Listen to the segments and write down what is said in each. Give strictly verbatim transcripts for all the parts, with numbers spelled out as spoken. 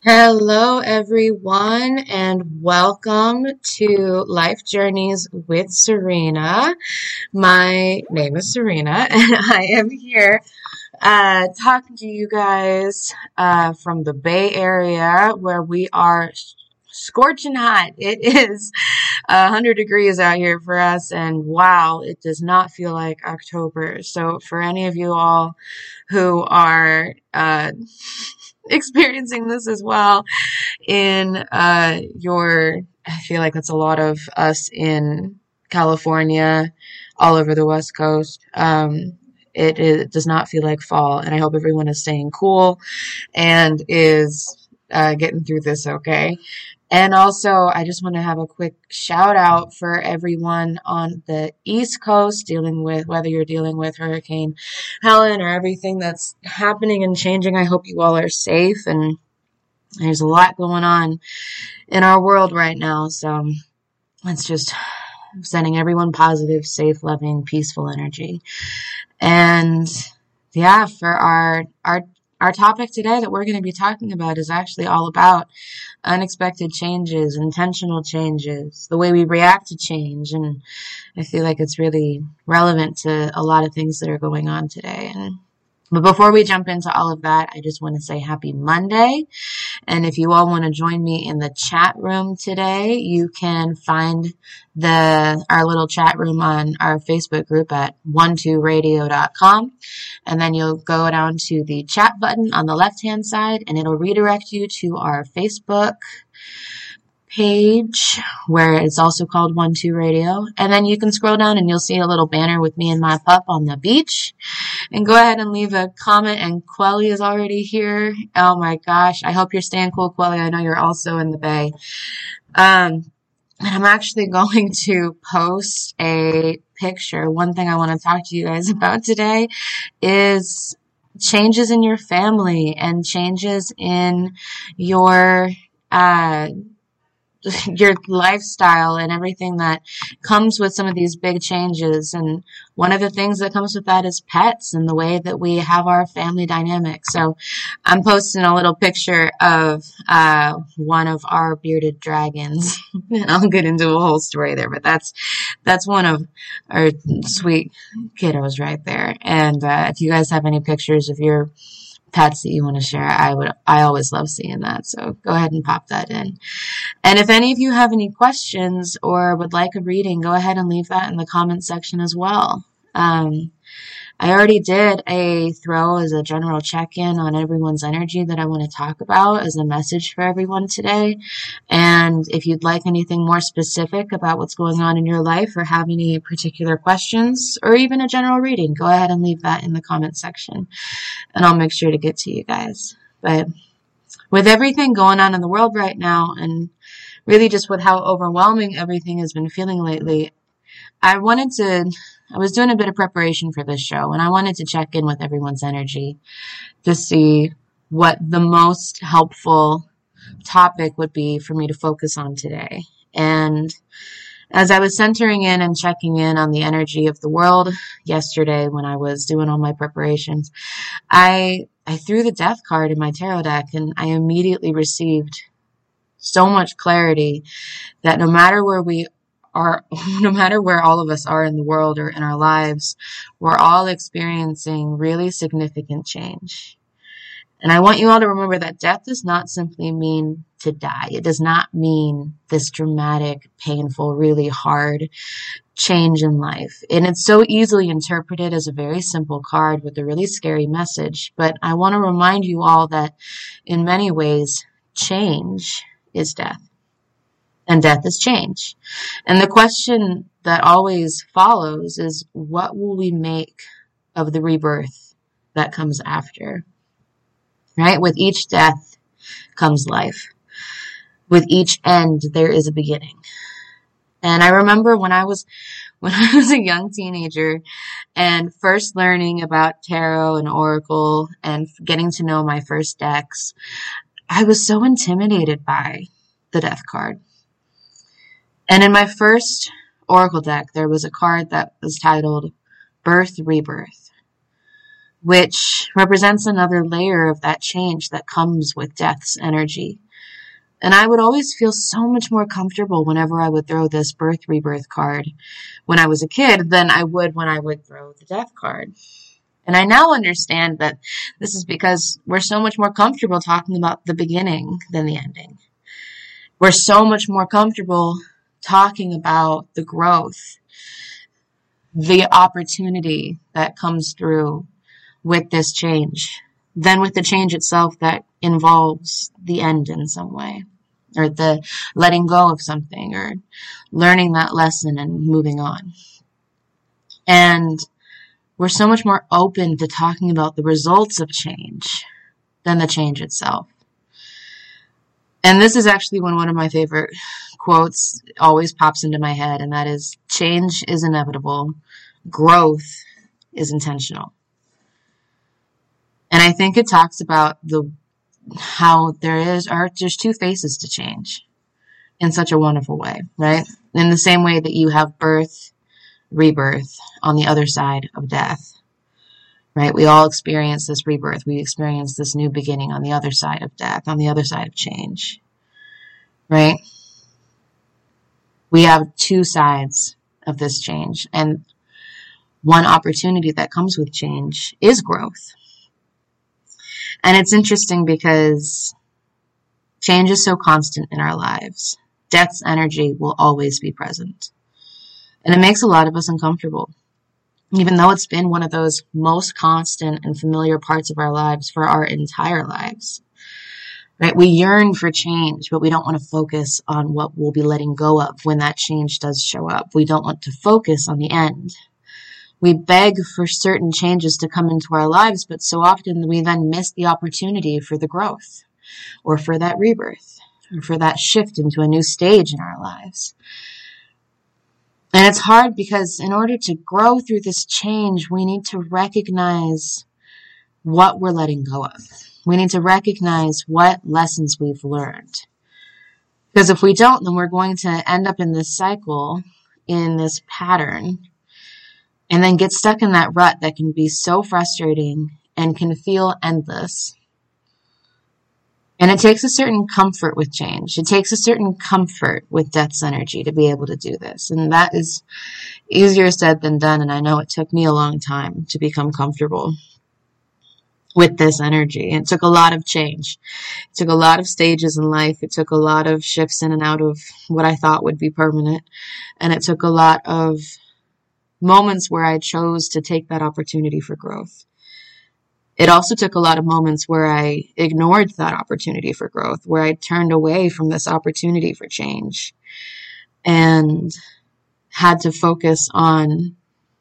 Hello, everyone, and welcome to Life Journeys with Serena. My name is Serena, and I am here uh, talking to you guys uh, from the Bay Area, where we are scorching hot. It is one hundred degrees out here for us, and wow, it does not feel like October. So, for any of you all who are uh, experiencing this as well, in uh, your, I feel like that's a lot of us in California, all over the West Coast. Um, it, it does not feel like fall, and I hope everyone is staying cool and is uh, getting through this okay. And also, I just want to have a quick shout out for everyone on the East Coast dealing with, whether you're dealing with Hurricane Helen or everything that's happening and changing. I hope you all are safe, and there's a lot going on in our world right now. So it's just sending everyone positive, safe, loving, peaceful energy. And yeah, for our, our, our topic today that we're going to be talking about is actually all about unexpected changes, intentional changes, the way we react to change. And I feel like it's really relevant to a lot of things that are going on today. And but before we jump into all of that, I just want to say happy Monday. And if you all want to join me in the chat room today, you can find the our little chat room on our Facebook group at one two radio dot com. And then you'll go down to the chat button on the left-hand side, and it'll redirect you to our Facebook page, where it's also called One Two Radio. And then you can scroll down and you'll see a little banner with me and my pup on the beach. And go ahead and leave a comment. And Quelly is already here. Oh my gosh. I hope you're staying cool, Quelly. I know you're also in the Bay. Um, and I'm actually going to post a picture. One thing I want to talk to you guys about today is changes in your family and changes in your, uh, your lifestyle and everything that comes with some of these big changes. And one of the things that comes with that is pets and the way that we have our family dynamic. So I'm posting a little picture of uh, one of our bearded dragons. And I'll get into a whole story there, but that's that's one of our sweet kiddos right there. And uh, if you guys have any pictures of your pets that you want to share, I would, I always love seeing that. So go ahead and pop that in. And if any of you have any questions or would like a reading, go ahead and leave that in the comment section as well. Um, I already did a throw as a general check-in on everyone's energy that I want to talk about as a message for everyone today. And if you'd like anything more specific about what's going on in your life or have any particular questions or even a general reading, go ahead and leave that in the comment section and I'll make sure to get to you guys. But with everything going on in the world right now, and really just with how overwhelming everything has been feeling lately, I wanted to, I was doing a bit of preparation for this show, and I wanted to check in with everyone's energy to see what the most helpful topic would be for me to focus on today. And as I was centering in and checking in on the energy of the world yesterday when I was doing all my preparations, I I threw the death card in my tarot deck, and I immediately received so much clarity that no matter where we are, no matter where all of us are in the world or in our lives, we're all experiencing really significant change. And I want you all to remember that death does not simply mean to die. It does not mean this dramatic, painful, really hard change in life. And it's so easily interpreted as a very simple card with a really scary message. But I want to remind you all that in many ways, change is death. And death is change. And the question that always follows is, what will we make of the rebirth that comes after? Right? With each death comes life. With each end, there is a beginning. And I remember when I was, when I was a young teenager and first learning about tarot and oracle and getting to know my first decks, I was so intimidated by the death card. And in my first oracle deck, there was a card that was titled Birth, Rebirth. which represents another layer of that change that comes with death's energy. And I would always feel so much more comfortable whenever I would throw this birth rebirth card when I was a kid than I would when I would throw the death card. And I now understand that this is because we're so much more comfortable talking about the beginning than the ending. We're so much more comfortable talking about the growth, the opportunity that comes through with this change than with the change itself that involves the end in some way, or the letting go of something, or learning that lesson and moving on. And we're so much more open to talking about the results of change than the change itself. And this is actually when one of my favorite quotes always pops into my head, and that is, change is inevitable, growth is intentional. And I think it talks about the how there is are there's two faces to change in such a wonderful way, right? In the same way that you have birth, rebirth on the other side of death, right? We all experience this rebirth. We experience this new beginning on the other side of death, on the other side of change, right? We have two sides of this change, and one opportunity that comes with change is growth. And it's interesting because change is so constant in our lives. Death's energy will always be present. And it makes a lot of us uncomfortable, even though it's been one of those most constant and familiar parts of our lives for our entire lives. Right? We yearn for change, but we don't want to focus on what we'll be letting go of when that change does show up. We don't want to focus on the end. We beg for certain changes to come into our lives, but so often we then miss the opportunity for the growth, or for that rebirth, or for that shift into a new stage in our lives. And it's hard because in order to grow through this change, we need to recognize what we're letting go of. We need to recognize what lessons we've learned. Because if we don't, then we're going to end up in this cycle, in this pattern, and then get stuck in that rut that can be so frustrating and can feel endless. And it takes a certain comfort with change. It takes a certain comfort with death's energy to be able to do this. And that is easier said than done. And I know it took me a long time to become comfortable with this energy. It took a lot of change. It took a lot of stages in life. It took a lot of shifts in and out of what I thought would be permanent. And it took a lot of moments where I chose to take that opportunity for growth. It also took a lot of moments where I ignored that opportunity for growth, where I turned away from this opportunity for change and had to focus on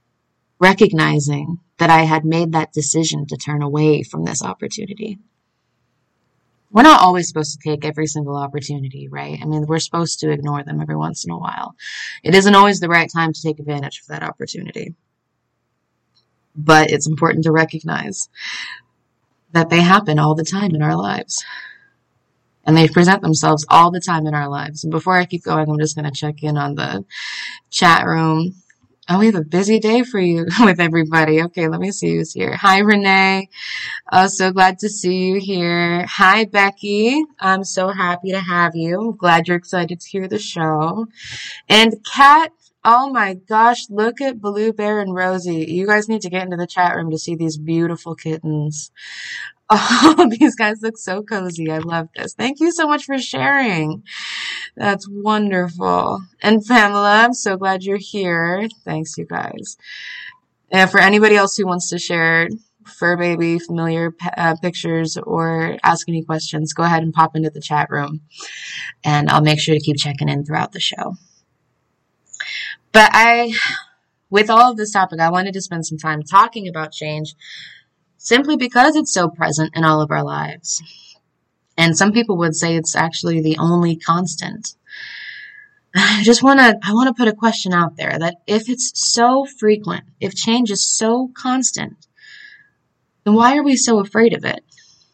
recognizing that I had made that decision to turn away from this opportunity. We're not always supposed to take every single opportunity, right? I mean, we're supposed to ignore them every once in a while. It isn't always the right time to take advantage of that opportunity. But it's important to recognize that they happen all the time in our lives. And they present themselves all the time in our lives. And before I keep going, I'm just going to check in on the chat room. Oh, we have a busy day for you with everybody. Okay, let me see who's here. Hi, Renee. Oh, so glad to see you here. Hi, Becky. I'm so happy to have you. I'm glad you're excited to hear the show. And Kat, oh my gosh, look at Blue Bear and Rosie. You guys need to get into the chat room to see these beautiful kittens. Oh, these guys look so cozy. I love this. Thank you so much for sharing. That's wonderful. And Pamela, I'm so glad you're here. Thanks, you guys. And for anybody else who wants to share fur baby familiar uh, pictures or ask any questions, go ahead and pop into the chat room. And I'll make sure to keep checking in throughout the show. But I, with all of this topic, I wanted to spend some time talking about change simply because it's so present in all of our lives. And some people would say it's actually the only constant. I just want to, I want to put a question out there that if it's so frequent, if change is so constant, then why are we so afraid of it?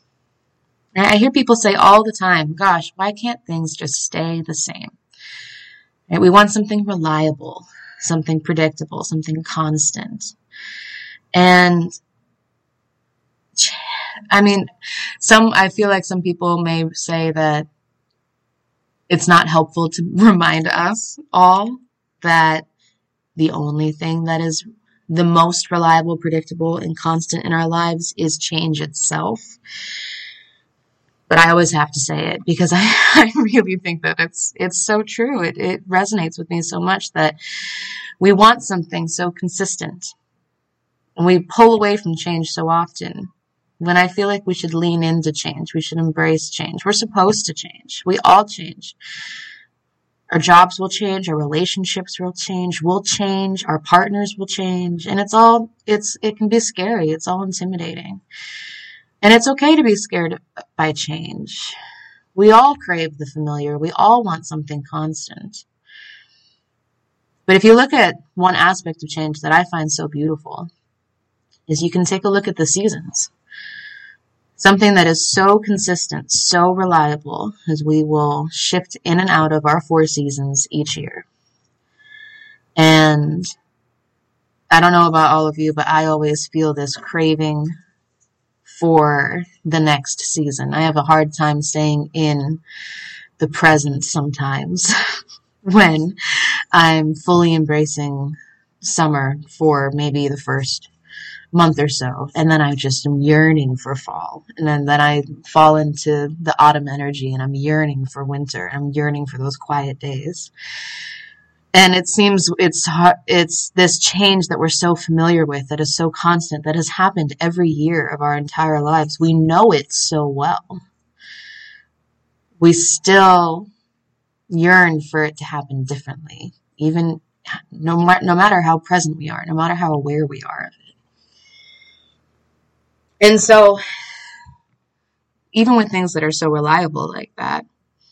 I hear people say all the time, gosh, why can't things just stay the same? Right? We want something reliable, something predictable, something constant. And I mean, some, I feel like some people may say that it's not helpful to remind us all that the only thing that is the most reliable, predictable, and constant in our lives is change itself. But I always have to say it because I, I really think that it's it's so true. It it resonates with me so much that we want something so consistent. And we pull away from change so often. When I feel like we should lean into change. We should embrace change. We're supposed to change. We all change. Our jobs will change, our relationships will change, we'll change, our partners will change, and it's all, it's, it can be scary, it's all intimidating. And it's okay to be scared by change. We all crave the familiar, we all want something constant. But if you look at one aspect of change that I find so beautiful, is you can take a look at the seasons. Something that is so consistent, so reliable, as we will shift in and out of our four seasons each year. And I don't know about all of you, but I always feel this craving for the next season. I have a hard time staying in the present sometimes when I'm fully embracing summer for maybe the first month or so, and then I just am yearning for fall, and then, then I fall into the autumn energy, and I'm yearning for winter, and I'm yearning for those quiet days. And it seems it's it's this change that we're so familiar with, that is so constant, that has happened every year of our entire lives. We know it so well. We still yearn for it to happen differently, even no, no matter how present we are, no matter how aware we are of it. And so, even with things that are so reliable like that,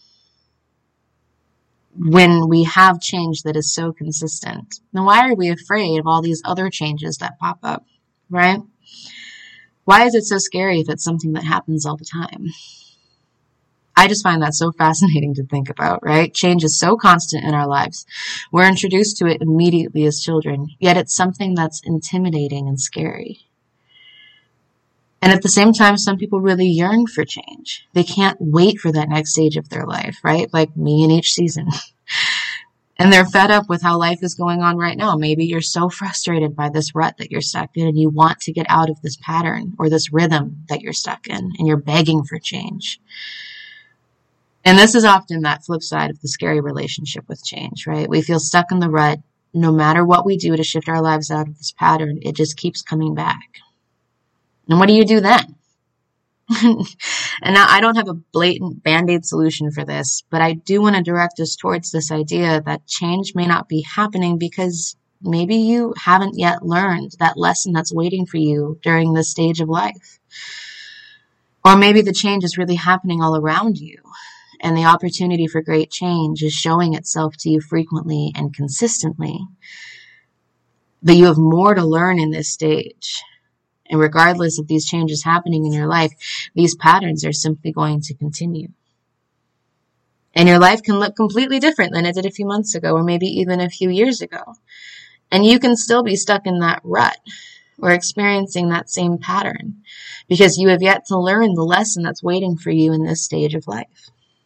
when we have change that is so consistent, then why are we afraid of all these other changes that pop up, right? Why is it so scary if it's something that happens all the time? I just find that so fascinating to think about, right? Change is so constant in our lives. We're introduced to it immediately as children, yet it's something that's intimidating and scary. And at the same time, some people really yearn for change. They can't wait for that next stage of their life, right? Like me in each season. And they're fed up with how life is going on right now. Maybe you're so frustrated by this rut that you're stuck in, and you want to get out of this pattern or this rhythm that you're stuck in, and you're begging for change. And this is often that flip side of the scary relationship with change, right? We feel stuck in the rut. No matter what we do to shift our lives out of this pattern, it just keeps coming back. And what do you do then? And now I don't have a blatant Band-Aid solution for this, but I do want to direct us towards this idea that change may not be happening because maybe you haven't yet learned that lesson that's waiting for you during this stage of life. Or maybe the change is really happening all around you, and the opportunity for great change is showing itself to you frequently and consistently. But you have more to learn in this stage. And regardless of these changes happening in your life, these patterns are simply going to continue. And your life can look completely different than it did a few months ago, or maybe even a few years ago. And you can still be stuck in that rut or experiencing that same pattern because you have yet to learn the lesson that's waiting for you in this stage of life.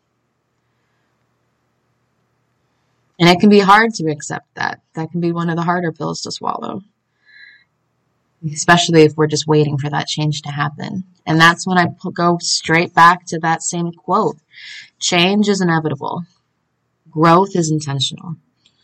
And it can be hard to accept that. That can be one of the harder pills to swallow. Especially if we're just waiting for that change to happen. And that's when I go straight back to that same quote. Change is inevitable. Growth is intentional.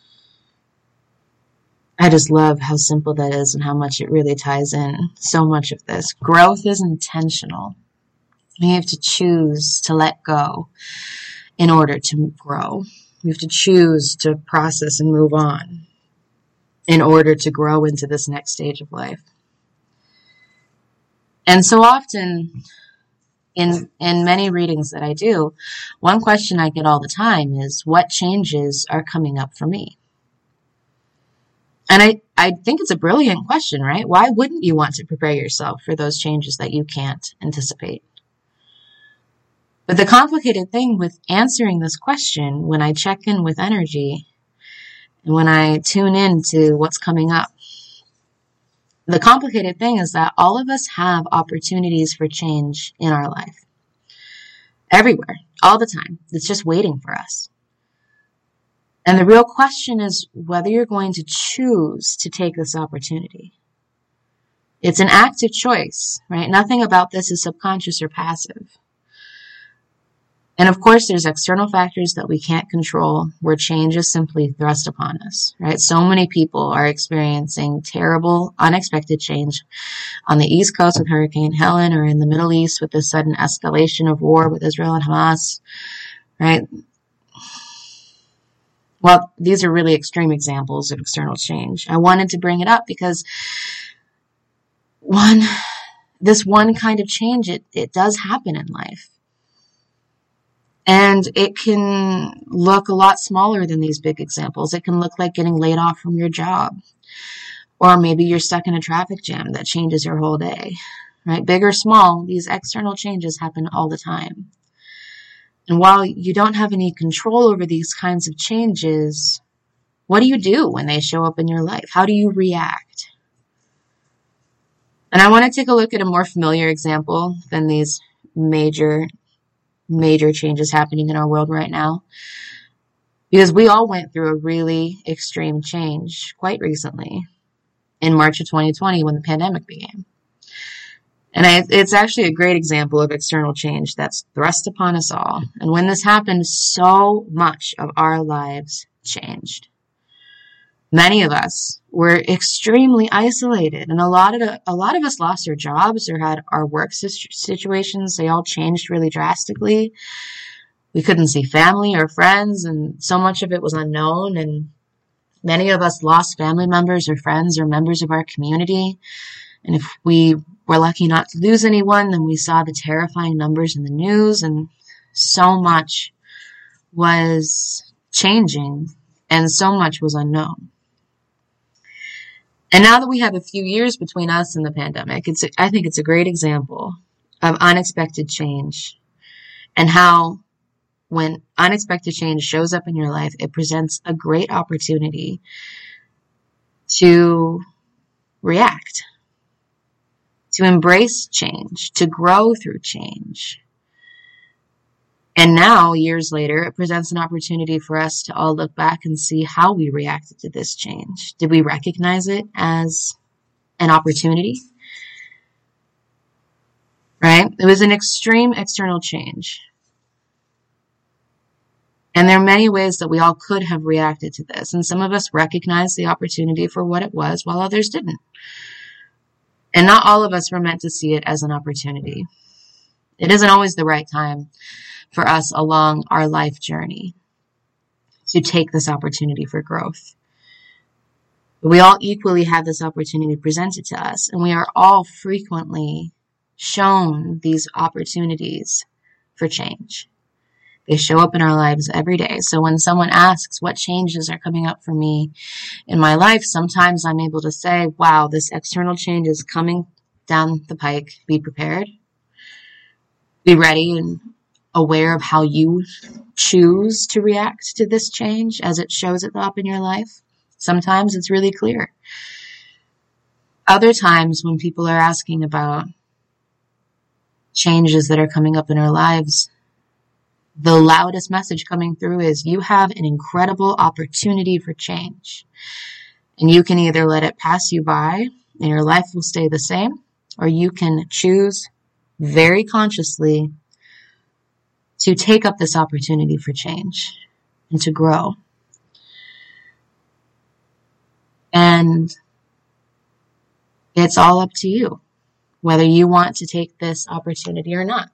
I just love how simple that is and how much it really ties in so much of this. Growth is intentional. We have to choose to let go in order to grow. We have to choose to process and move on in order to grow into this next stage of life. And so often, in in many readings that I do, one question I get all the time is, what changes are coming up for me? And I, I think it's a brilliant question, right? Why wouldn't you want to prepare yourself for those changes that you can't anticipate? But the complicated thing with answering this question, when I check in with energy, and when I tune in to what's coming up, The complicated thing is that all of us have opportunities for change in our life. Everywhere, all the time. It's just waiting for us. And the real question is whether you're going to choose to take this opportunity. It's an active choice, right? Nothing about this is subconscious or passive. And of course, there's external factors that we can't control where change is simply thrust upon us, right? So many people are experiencing terrible, unexpected change on the East Coast with Hurricane Helen, or in the Middle East with the sudden escalation of war with Israel and Hamas, right? Well, these are really extreme examples of external change. I wanted to bring it up because one, this one kind of change, it, it does happen in life. And it can look a lot smaller than these big examples. It can look like getting laid off from your job. Or maybe you're stuck in a traffic jam that changes your whole day, right? Big or small, these external changes happen all the time. And while you don't have any control over these kinds of changes, what do you do when they show up in your life? How do you react? And I want to take a look at a more familiar example than these major major changes happening in our world right now, because we all went through a really extreme change quite recently in March of twenty twenty when the pandemic began. And I, it's actually a great example of external change that's thrust upon us all. And when this happened, so much of our lives changed. Many of us were extremely isolated, and a lot of the, a lot of us lost our jobs or had our work situations. They all changed really drastically. We couldn't see family or friends, and so much of it was unknown. And many of us lost family members or friends or members of our community. And if we were lucky not to lose anyone, then we saw the terrifying numbers in the news, and so much was changing, and so much was unknown. And now that we have a few years between us and the pandemic, it's, I think it's a great example of unexpected change and how when unexpected change shows up in your life, it presents a great opportunity to react, to embrace change, to grow through change. And now, years later, it presents an opportunity for us to all look back and see how we reacted to this change. Did we recognize it as an opportunity? Right? It was an extreme external change. And there are many ways that we all could have reacted to this. And some of us recognized the opportunity for what it was, while others didn't. And not all of us were meant to see it as an opportunity. It isn't always the right time for us along our life journey to take this opportunity for growth. But we all equally have this opportunity presented to us, and we are all frequently shown these opportunities for change. They show up in our lives every day. So when someone asks what changes are coming up for me in my life, sometimes I'm able to say, wow, this external change is coming down the pike. Be prepared. Be ready and aware of how you choose to react to this change as it shows it up in your life. Sometimes it's really clear. Other times when people are asking about changes that are coming up in our lives, the loudest message coming through is you have an incredible opportunity for change. And you can either let it pass you by and your life will stay the same, or you can choose very consciously to take up this opportunity for change and to grow. And it's all up to you whether you want to take this opportunity or not.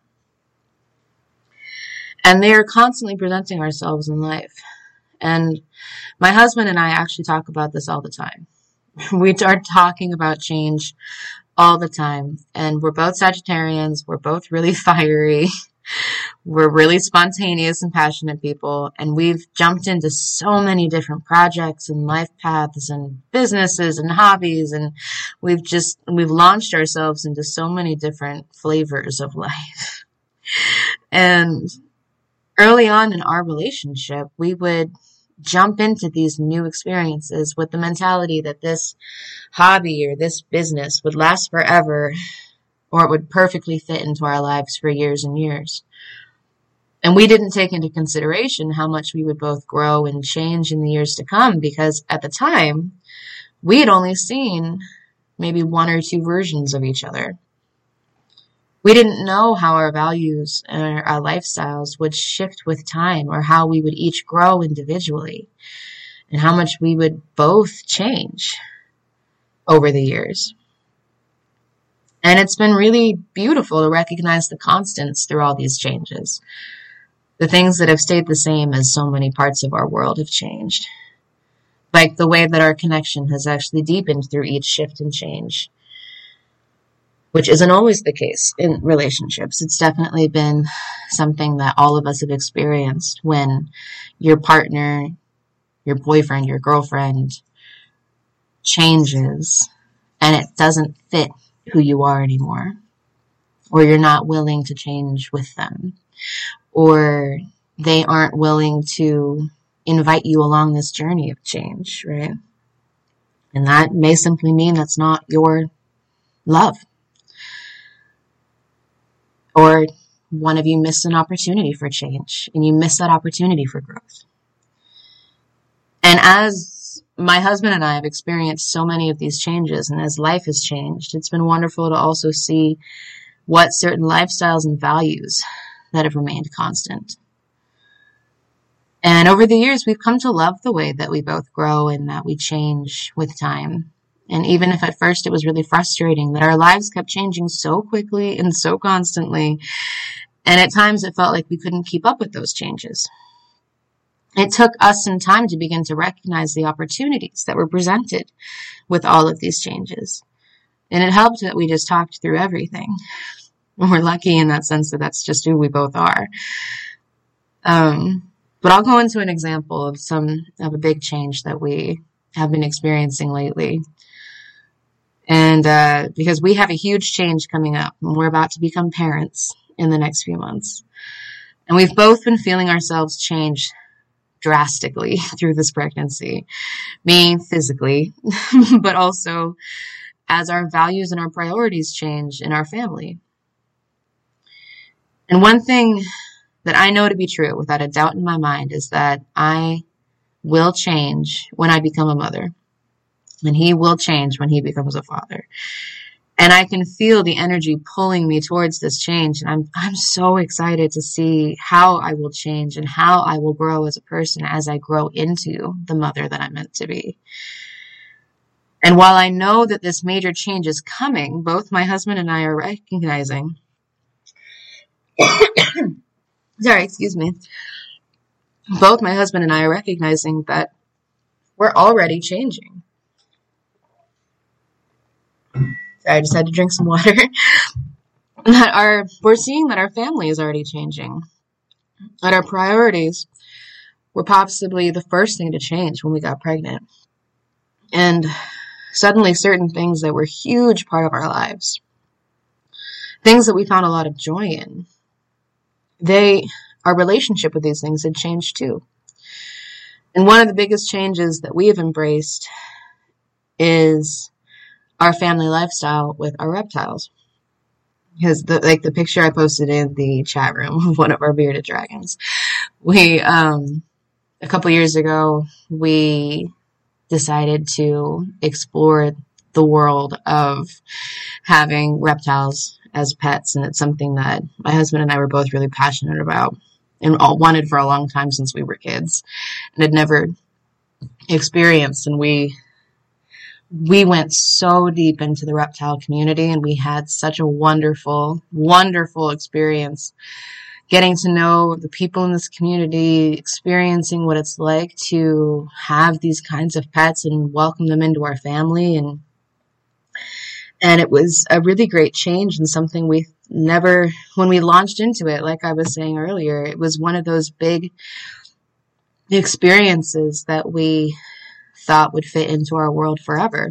And they are constantly presenting ourselves in life. And my husband and I actually talk about this all the time. We are talking about change all the time. And we're both Sagittarians. We're both really fiery. We're really spontaneous and passionate people. And we've jumped into so many different projects and life paths and businesses and hobbies. And we've just, we've launched ourselves into so many different flavors of life. And early on in our relationship, we would jump into these new experiences with the mentality that this hobby or this business would last forever, or it would perfectly fit into our lives for years and years. And we didn't take into consideration how much we would both grow and change in the years to come, because at the time, we had only seen maybe one or two versions of each other. We didn't know how our values and our lifestyles would shift with time, or how we would each grow individually, and how much we would both change over the years. And it's been really beautiful to recognize the constants through all these changes. The things that have stayed the same as so many parts of our world have changed. Like the way that our connection has actually deepened through each shift and change, which isn't always the case in relationships. It's definitely been something that all of us have experienced when your partner, your boyfriend, your girlfriend changes and it doesn't fit who you are anymore, or you're not willing to change with them, or they aren't willing to invite you along this journey of change, right? And that may simply mean that's not your love. Or one of you missed an opportunity for change, and you missed that opportunity for growth. And as my husband and I have experienced so many of these changes, and as life has changed, it's been wonderful to also see what certain lifestyles and values that have remained constant. And over the years, we've come to love the way that we both grow and that we change with time. And even if at first it was really frustrating that our lives kept changing so quickly and so constantly, and at times it felt like we couldn't keep up with those changes. It took us some time to begin to recognize the opportunities that were presented with all of these changes. And it helped that we just talked through everything. We're lucky in that sense that that's just who we both are. Um, but I'll go into an example of some of a big change that we have been experiencing lately. And uh, because we have a huge change coming up, and we're about to become parents in the next few months. And we've both been feeling ourselves change drastically through this pregnancy, me physically, but also as our values and our priorities change in our family. And one thing that I know to be true without a doubt in my mind is that I will change when I become a mother, and he will change when he becomes a father. And I can feel the energy pulling me towards this change. And I'm, I'm so excited to see how I will change and how I will grow as a person as I grow into the mother that I'm meant to be. And while I know that this major change is coming, both my husband and I are recognizing, sorry, excuse me. Both my husband and I are recognizing that we're already changing. I just had to drink some water. that our we're seeing that our family is already changing. That our priorities were possibly the first thing to change when we got pregnant. And suddenly certain things that were a huge part of our lives, things that we found a lot of joy in, they our relationship with these things had changed too. And one of the biggest changes that we have embraced is our family lifestyle with our reptiles. Because the, like the picture I posted in the chat room of one of our bearded dragons, we, um, a couple years ago, we decided to explore the world of having reptiles as pets. And it's something that my husband and I were both really passionate about and all wanted for a long time since we were kids and had never experienced. And we We went so deep into the reptile community, and we had such a wonderful, wonderful experience getting to know the people in this community, experiencing what it's like to have these kinds of pets and welcome them into our family. And, and it was a really great change and something we never, when we launched into it, like I was saying earlier, it was one of those big experiences that we thought would fit into our world forever.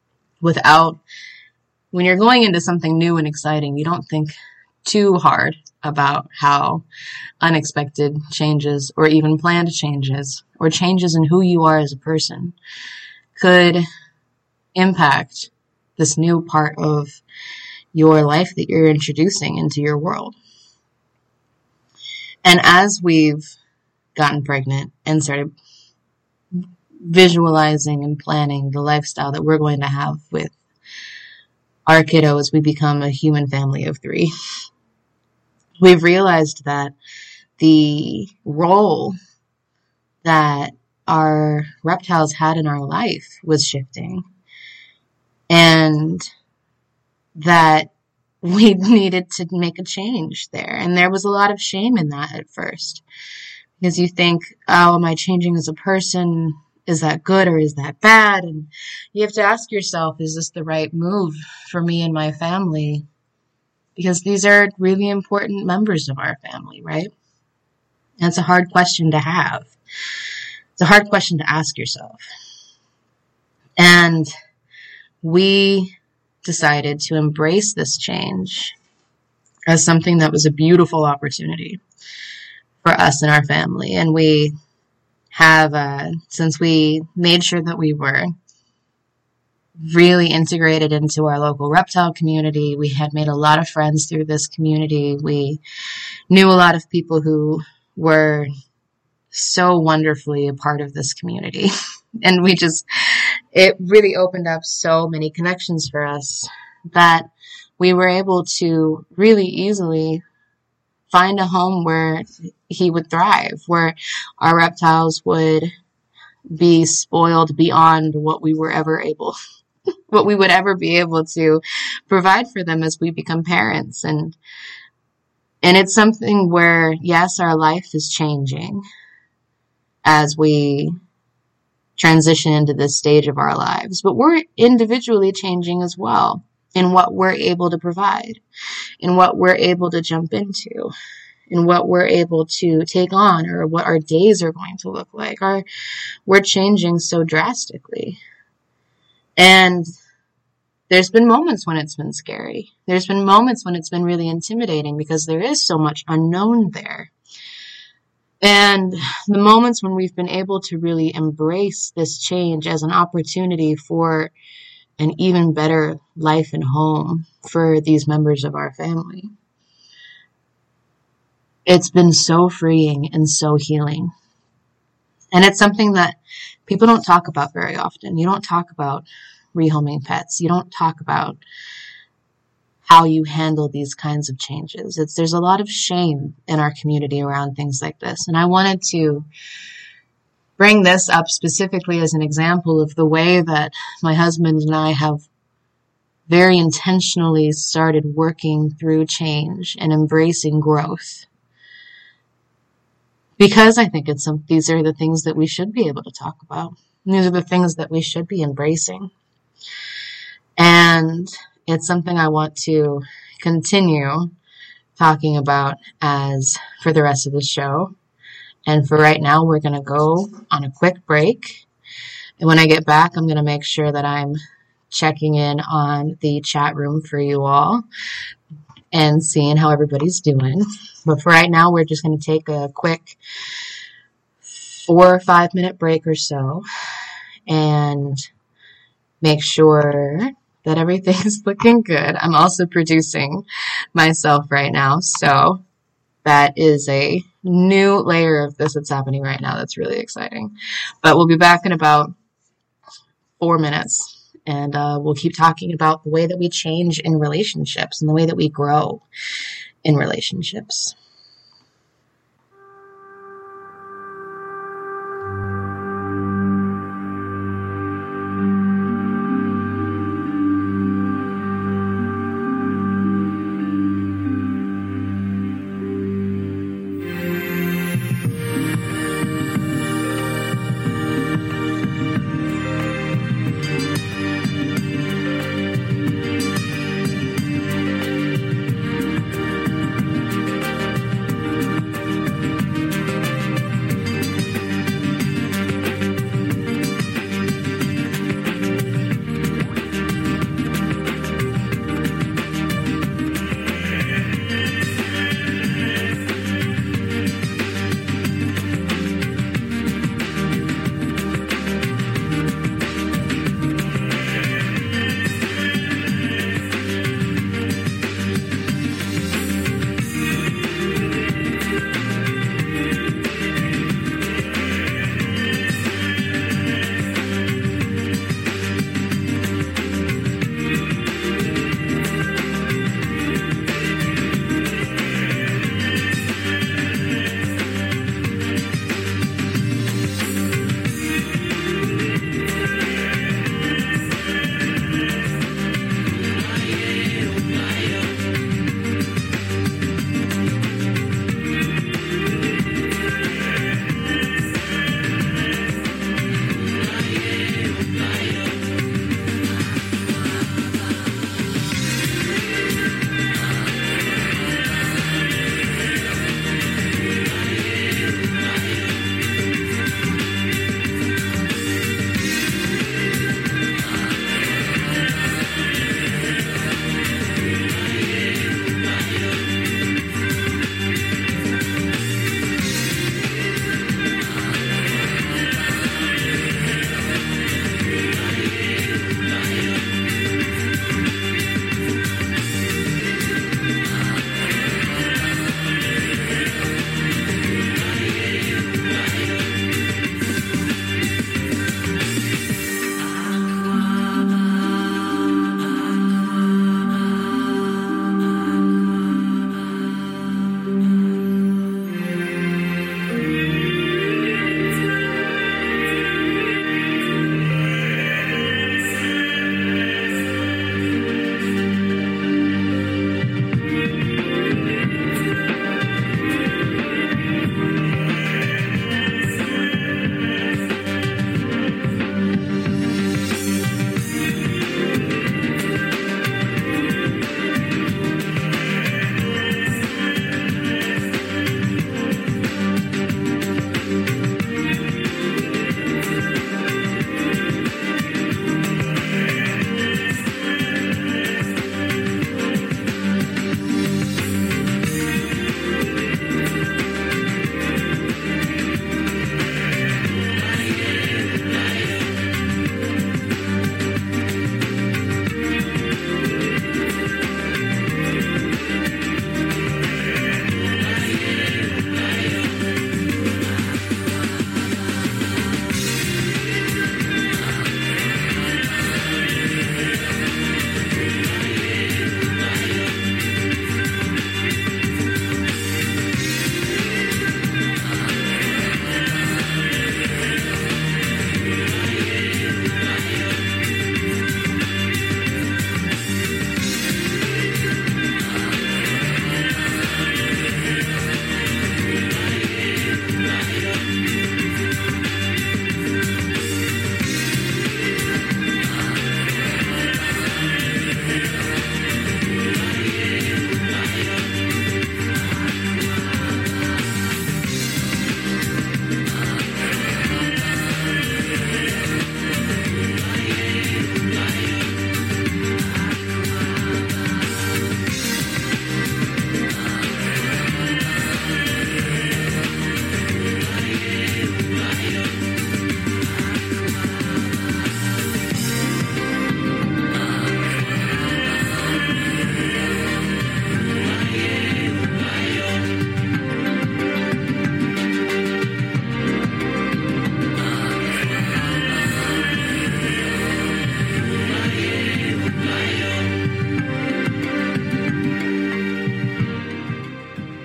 Without, when you're going into something new and exciting, you don't think too hard about how unexpected changes or even planned changes or changes in who you are as a person could impact this new part of your life that you're introducing into your world. And as we've gotten pregnant and started visualizing and planning the lifestyle that we're going to have with our kiddo as we become a human family of three, we've realized that the role that our reptiles had in our life was shifting, and that we needed to make a change there. And there was a lot of shame in that at first, because you think, oh, am I changing as a person? Is that good or is that bad? And you have to ask yourself, is this the right move for me and my family? Because these are really important members of our family, right? And it's a hard question to have. It's a hard question to ask yourself. And we decided to embrace this change as something that was a beautiful opportunity for us and our family. And we have, uh, since we made sure that we were really integrated into our local reptile community, we had made a lot of friends through this community. We knew a lot of people who were so wonderfully a part of this community. And we just, it really opened up so many connections for us that we were able to really easily find a home where he would thrive, where our reptiles would be spoiled beyond what we were ever able, what we would ever be able to provide for them as we become parents. And, and it's something where, yes, our life is changing as we transition into this stage of our lives, but we're individually changing as well in what we're able to provide, in what we're able to jump into, in what we're able to take on, or what our days are going to look like. Our, we're changing so drastically. And there's been moments when it's been scary. There's been moments when it's been really intimidating because there is so much unknown there. And the moments when we've been able to really embrace this change as an opportunity for an even better life and home for these members of our family, it's been so freeing and so healing. And it's something that people don't talk about very often. You don't talk about rehoming pets. You don't talk about how you handle these kinds of changes. It's, there's a lot of shame in our community around things like this. And I wanted to bring this up specifically as an example of the way that my husband and I have very intentionally started working through change and embracing growth. Because I think it's some, these are the things that we should be able to talk about. And these are the things that we should be embracing. And it's something I want to continue talking about as for the rest of the show. And for right now, we're going to go on a quick break. And when I get back, I'm going to make sure that I'm checking in on the chat room for you all and seeing how everybody's doing. But for right now, we're just going to take a quick four or five minute break or so and make sure that everything's looking good. I'm also producing myself right now, so that is a new layer of this that's happening right now that's really exciting. But we'll be back in about four minutes, and uh, we'll keep talking about the way that we change in relationships and the way that we grow in relationships.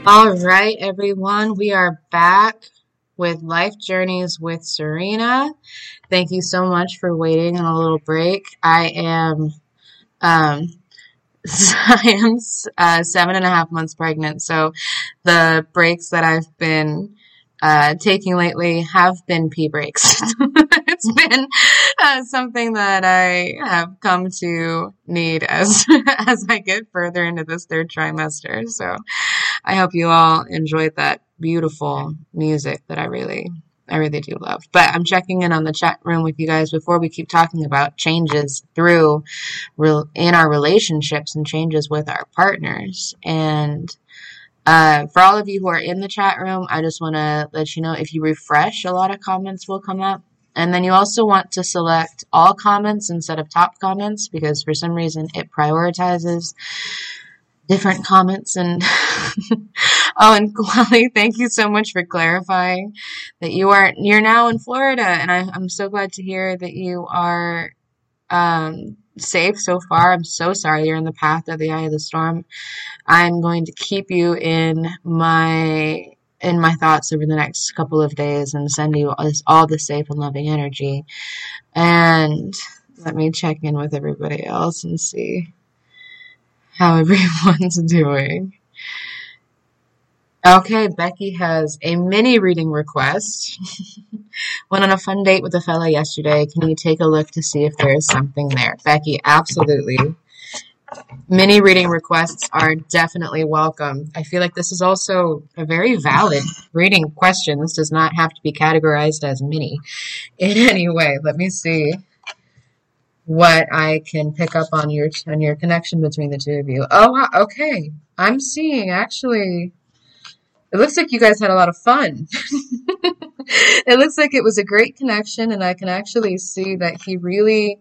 All right, everyone, we are back with Life Journeys with Serena. Thank you so much for waiting on a little break. I am, um, I am uh, seven and a half months pregnant, so the breaks that I've been uh, taking lately have been pee breaks. It's been uh, something that I have come to need as as I get further into this third trimester. So I hope you all enjoyed that beautiful music that I really, I really do love. But I'm checking in on the chat room with you guys before we keep talking about changes through real in our relationships and changes with our partners. And uh, for all of you who are in the chat room, I just want to let you know if you refresh, a lot of comments will come up. And then you also want to select all comments instead of top comments because for some reason it prioritizes different comments. And oh, and Kwali, thank you so much for clarifying that you are you're now in Florida, and I, I'm so glad to hear that you are um, safe so far. I'm so sorry you're in the path of the eye of the storm. I'm going to keep you in my in my thoughts over the next couple of days and send you all this, all the safe and loving energy. And let me check in with everybody else and see how everyone's doing. Okay, Becky has a mini reading request. Went on a fun date with a fella yesterday. Can you take a look to see if there is something there? Becky, absolutely. Mini reading requests are definitely welcome. I feel like this is also a very valid reading question. This does not have to be categorized as mini in any way. Let me see what I can pick up on your on your connection between the two of you. Oh, wow, okay. I'm seeing actually, it looks like you guys had a lot of fun. It looks like it was a great connection, and I can actually see that he really,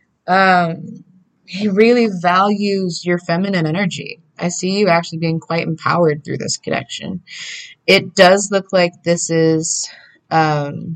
um, he really values your feminine energy. I see you actually being quite empowered through this connection. It does look like this is, um,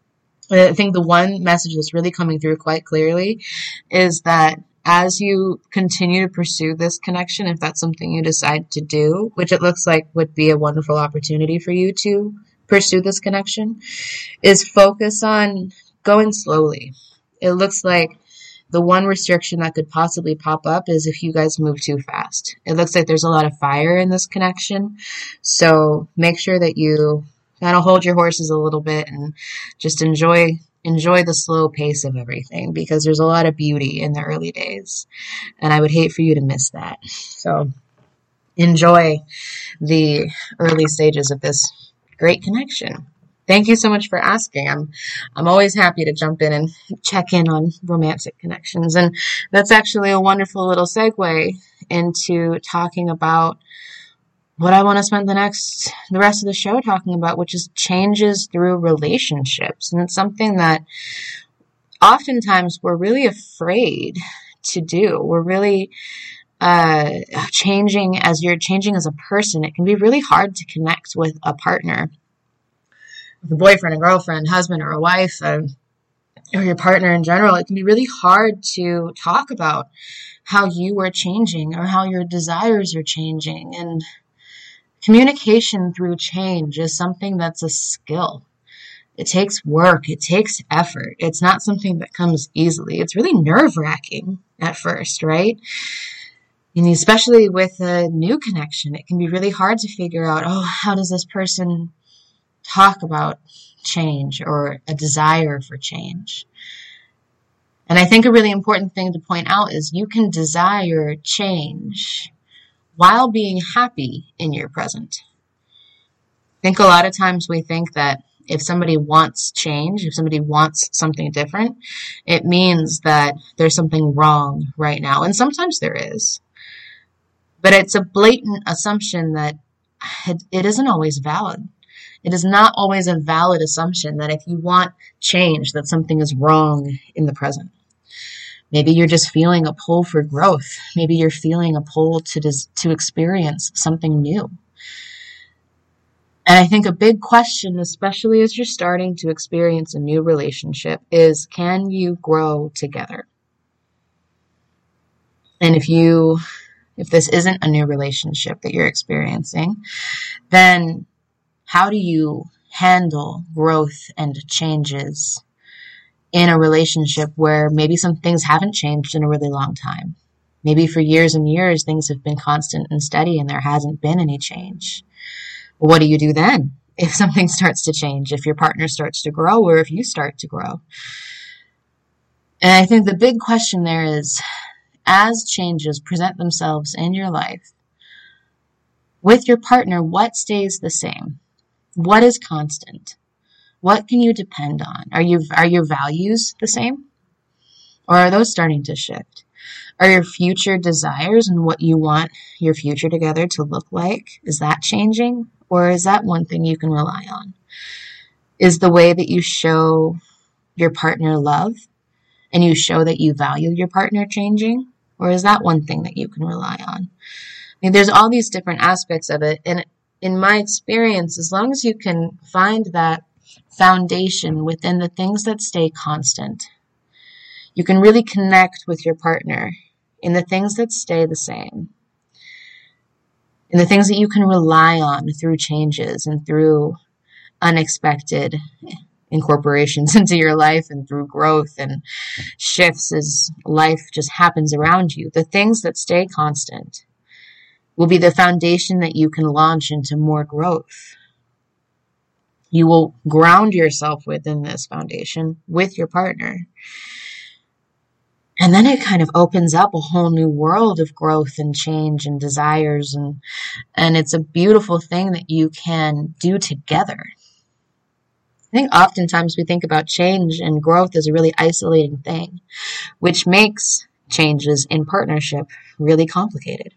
I think the one message that's really coming through quite clearly is that as you continue to pursue this connection, if that's something you decide to do, which it looks like would be a wonderful opportunity for you to pursue this connection, is focus on going slowly. It looks like the one restriction that could possibly pop up is if you guys move too fast. It looks like there's a lot of fire in this connection, so make sure that you kind of hold your horses a little bit and just enjoy enjoy the slow pace of everything, because there's a lot of beauty in the early days, and I would hate for you to miss that. So enjoy the early stages of this great connection. Thank you so much for asking. I'm I'm always happy to jump in and check in on romantic connections, and that's actually a wonderful little segue into talking about what I want to spend the next, the rest of the show talking about, which is changes through relationships. And it's something that oftentimes we're really afraid to do. We're really uh, changing as you're changing as a person. It can be really hard to connect with a partner, with a boyfriend, a girlfriend, husband, or a wife, uh, or your partner in general. It can be really hard to talk about how you are changing or how your desires are changing. And communication through change is something that's a skill. It takes work. It takes effort. It's not something that comes easily. It's really nerve-wracking at first, right? And especially with a new connection, it can be really hard to figure out, oh, how does this person talk about change or a desire for change? And I think a really important thing to point out is you can desire change while being happy in your present. I think a lot of times we think that if somebody wants change, if somebody wants something different, it means that there's something wrong right now. And sometimes there is. But it's a blatant assumption that it isn't always valid. It is not always a valid assumption that if you want change, that something is wrong in the present. Maybe you're just feeling a pull for growth. Maybe you're feeling a pull to dis- to experience something new. And I think a big question, especially as you're starting to experience a new relationship, is can you grow together? And if you if this isn't a new relationship that you're experiencing, then how do you handle growth and changes in a relationship where maybe some things haven't changed in a really long time? Maybe for years and years, things have been constant and steady and there hasn't been any change. What do you do then if something starts to change, if your partner starts to grow, or if you start to grow? And I think the big question there is, as changes present themselves in your life, with your partner, what stays the same? What is constant? What can you depend on? Are you, are your values the same? Or are those starting to shift? Are your future desires and what you want your future together to look like, is that changing? Or is that one thing you can rely on? Is the way that you show your partner love and you show that you value your partner changing? Or is that one thing that you can rely on? I mean, there's all these different aspects of it. And in my experience, as long as you can find that foundation within the things that stay constant, you can really connect with your partner in the things that stay the same, in the things that you can rely on through changes and through unexpected incorporations into your life and through growth and shifts as life just happens around you. The things that stay constant will be the foundation that you can launch into more growth. You will ground yourself within this foundation with your partner. And then it kind of opens up a whole new world of growth and change and desires. And, and it's a beautiful thing that you can do together. I think oftentimes we think about change and growth as a really isolating thing, which makes changes in partnership really complicated.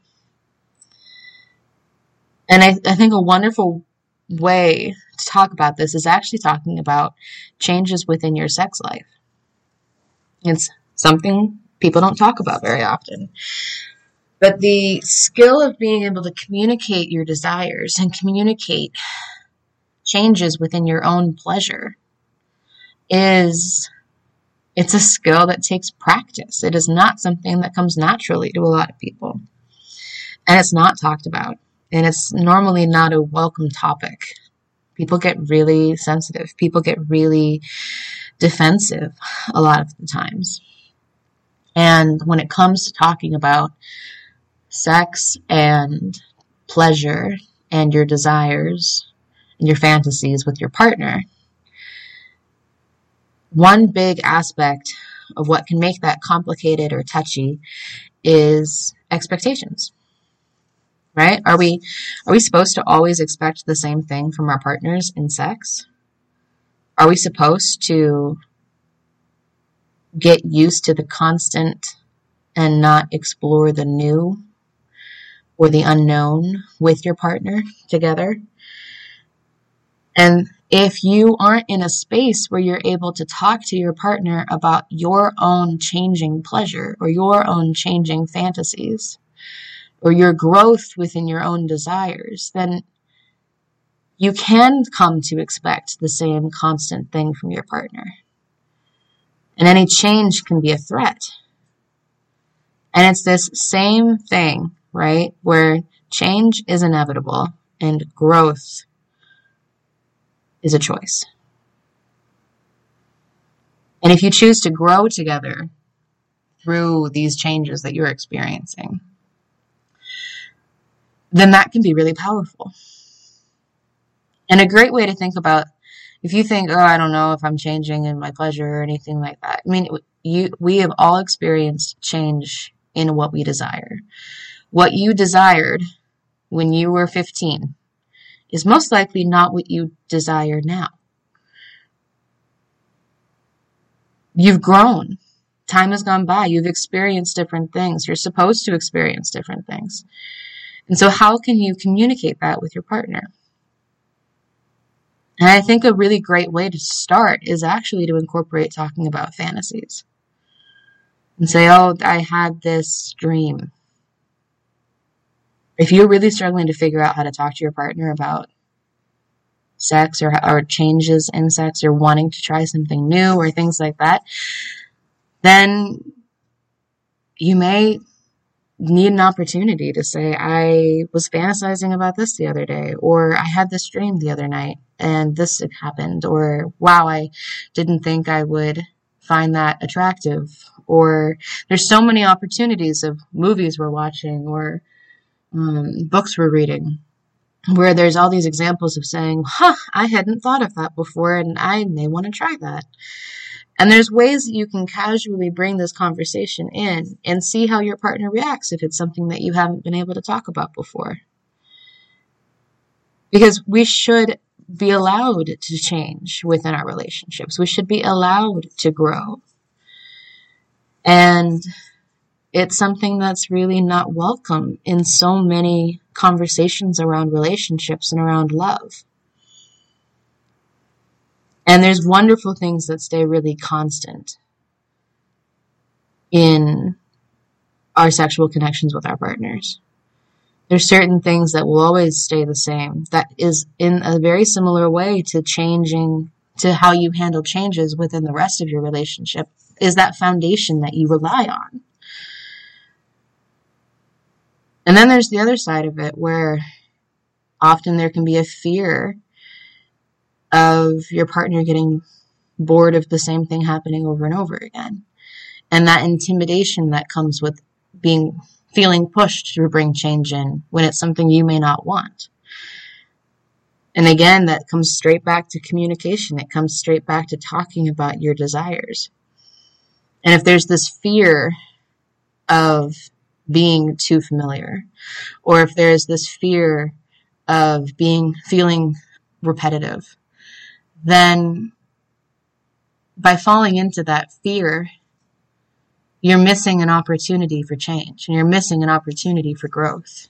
And I, I think a wonderful way to talk about this is actually talking about changes within your sex life. It's something people don't talk about very often. But the skill of being able to communicate your desires and communicate changes within your own pleasure is, it's a skill that takes practice. It is not something that comes naturally to a lot of people. And it's not talked about. And it's normally not a welcome topic. People get really sensitive. People get really defensive a lot of the times. And when it comes to talking about sex and pleasure and your desires and your fantasies with your partner, one big aspect of what can make that complicated or touchy is expectations. Right? Are we, are we supposed to always expect the same thing from our partners in sex? Are we supposed to get used to the constant and not explore the new or the unknown with your partner together? And if you aren't in a space where you're able to talk to your partner about your own changing pleasure or your own changing fantasies, or your growth within your own desires, then you can come to expect the same constant thing from your partner. And any change can be a threat. And it's this same thing, right, where change is inevitable and growth is a choice. And if you choose to grow together through these changes that you're experiencing, then that can be really powerful. And a great way to think about, if you think, oh, I don't know if I'm changing in my pleasure or anything like that. I mean, you, we have all experienced change in what we desire. What you desired when you were fifteen is most likely not what you desire now. You've grown. Time has gone by. You've experienced different things. You're supposed to experience different things. And so how can you communicate that with your partner? And I think a really great way to start is actually to incorporate talking about fantasies. And say, oh, I had this dream. If you're really struggling to figure out how to talk to your partner about sex or, or changes in sex or wanting to try something new or things like that, then you may need an opportunity to say, I was fantasizing about this the other day, or I had this dream the other night and this had happened, or wow, I didn't think I would find that attractive. Or there's so many opportunities of movies we're watching or um, books we're reading where there's all these examples of saying, huh, I hadn't thought of that before and I may want to try that. And there's ways that you can casually bring this conversation in and see how your partner reacts if it's something that you haven't been able to talk about before. Because we should be allowed to change within our relationships. We should be allowed to grow. And it's something that's really not welcome in so many conversations around relationships and around love. And there's wonderful things that stay really constant in our sexual connections with our partners. There's certain things that will always stay the same. That is in a very similar way to changing, to how you handle changes within the rest of your relationship, is that foundation that you rely on. And then there's the other side of it where often there can be a fear of your partner getting bored of the same thing happening over and over again. And that intimidation that comes with being feeling pushed to bring change in when it's something you may not want. And again, that comes straight back to communication. It comes straight back to talking about your desires. And if there's this fear of being too familiar, or if there's this fear of being feeling repetitive, then by falling into that fear, you're missing an opportunity for change, and you're missing an opportunity for growth.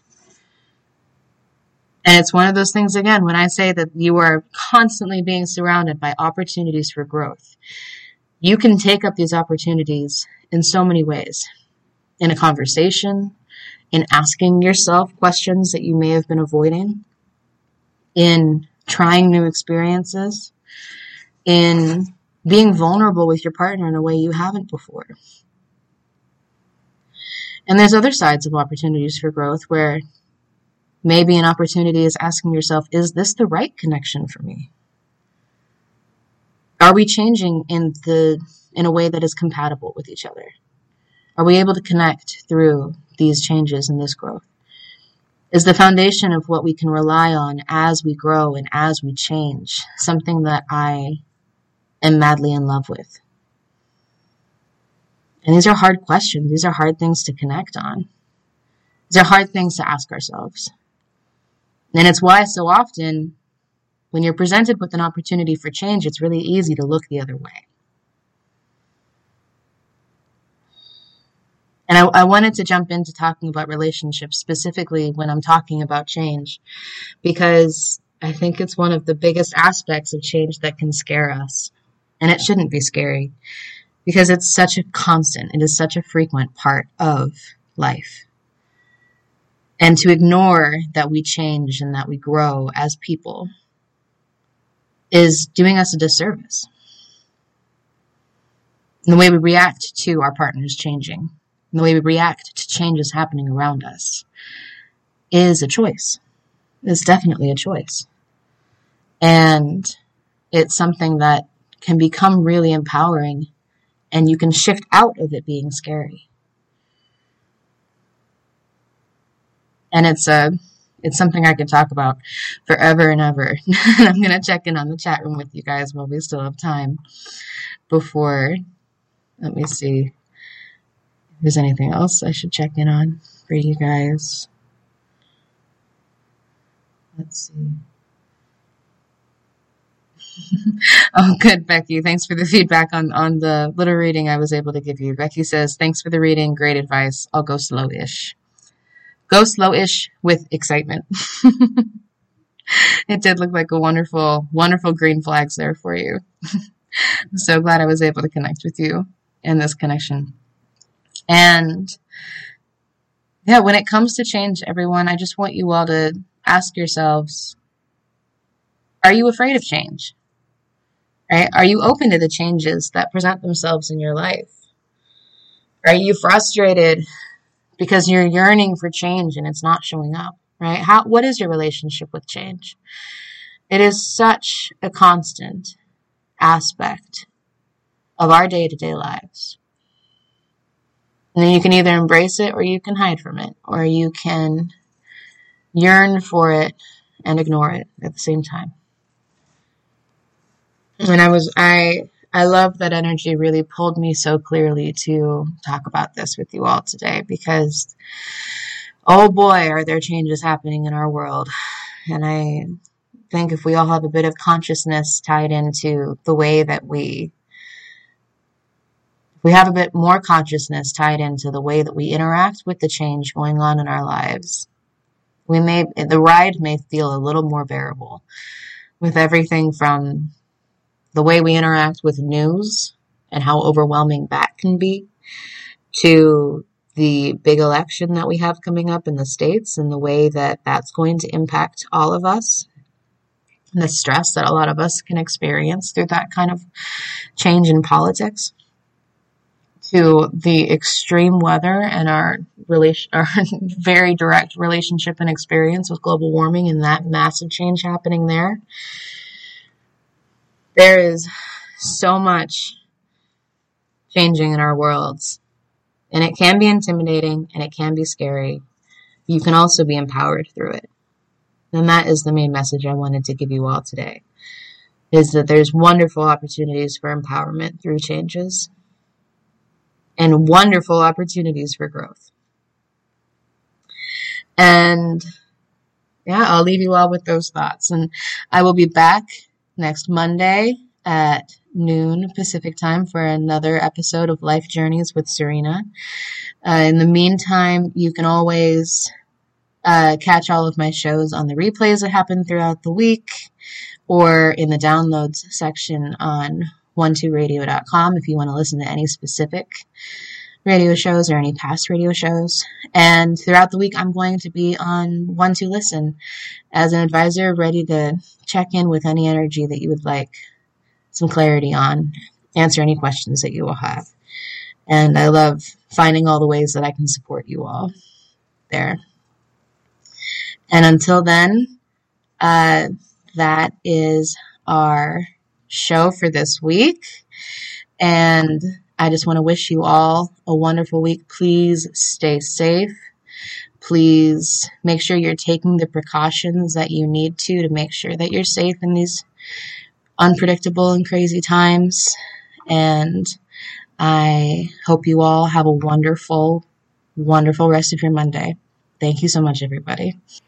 And it's one of those things, again, when I say that you are constantly being surrounded by opportunities for growth, you can take up these opportunities in so many ways. In a conversation, in asking yourself questions that you may have been avoiding, in trying new experiences, in being vulnerable with your partner in a way you haven't before. And there's other sides of opportunities for growth where maybe an opportunity is asking yourself, is this the right connection for me? Are we changing in the in a way that is compatible with each other? Are we able to connect through these changes and this growth? Is the foundation of what we can rely on as we grow and as we change something that I am madly in love with? And these are hard questions. These are hard things to connect on. These are hard things to ask ourselves. And it's why so often when you're presented with an opportunity for change, it's really easy to look the other way. And I, I wanted to jump into talking about relationships specifically when I'm talking about change, because I think it's one of the biggest aspects of change that can scare us. And it shouldn't be scary because it's such a constant, it is such a frequent part of life. And to ignore that we change and that we grow as people is doing us a disservice. And the way we react to our partners changing, and the way we react to changes happening around us is a choice. It's definitely a choice. And it's something that can become really empowering, and you can shift out of it being scary. And it's a, it's something I could talk about forever and ever. And I'm going to check in on the chat room with you guys while we still have time before, let me see if there's anything else I should check in on for you guys. Let's see. Oh, good, Becky. Thanks for the feedback on, on the little reading I was able to give you. Becky says, thanks for the reading. Great advice. I'll go slow-ish. Go slow-ish with excitement. It did look like a wonderful, wonderful green flags there for you. I'm so glad I was able to connect with you in this connection. And yeah, when it comes to change, everyone, I just want you all to ask yourselves, are you afraid of change? Right? Are you open to the changes that present themselves in your life? Are you frustrated because you're yearning for change and it's not showing up, right? How, what is your relationship with change? It is such a constant aspect of our day-to-day lives. And then you can either embrace it or you can hide from it, or you can yearn for it and ignore it at the same time. And I was, I, I love that energy really pulled me so clearly to talk about this with you all today, because, oh boy, are there changes happening in our world. And I think if we all have a bit of consciousness tied into the way that we, if we have a bit more consciousness tied into the way that we interact with the change going on in our lives, we may, the ride may feel a little more bearable, with everything from the way we interact with news and how overwhelming that can be, to the big election that we have coming up in the States and the way that that's going to impact all of us, and the stress that a lot of us can experience through that kind of change in politics, to the extreme weather and our relation, our very direct relationship and experience with global warming and that massive change happening there. There is so much changing in our worlds, and it can be intimidating and it can be scary. You can also be empowered through it. And that is the main message I wanted to give you all today, is that there's wonderful opportunities for empowerment through changes and wonderful opportunities for growth. And yeah, I'll leave you all with those thoughts. And I will be back next Monday at noon Pacific time for another episode of Life Journeys with Serena. Uh, in the meantime, you can always uh, catch all of my shows on the replays that happen throughout the week, or in the downloads section on one two radio dot com if you want to listen to any specific radio shows or any past radio shows. And throughout the week, I'm going to be on one two Listen as an advisor, ready to check in with any energy that you would like some clarity on, answer any questions that you will have. And I love finding all the ways that I can support you all there. And until then, uh, that is our show for this week. And I just want to wish you all a wonderful week. Please stay safe. Please make sure you're taking the precautions that you need to to make sure that you're safe in these unpredictable and crazy times. And I hope you all have a wonderful, wonderful rest of your Monday. Thank you so much, everybody.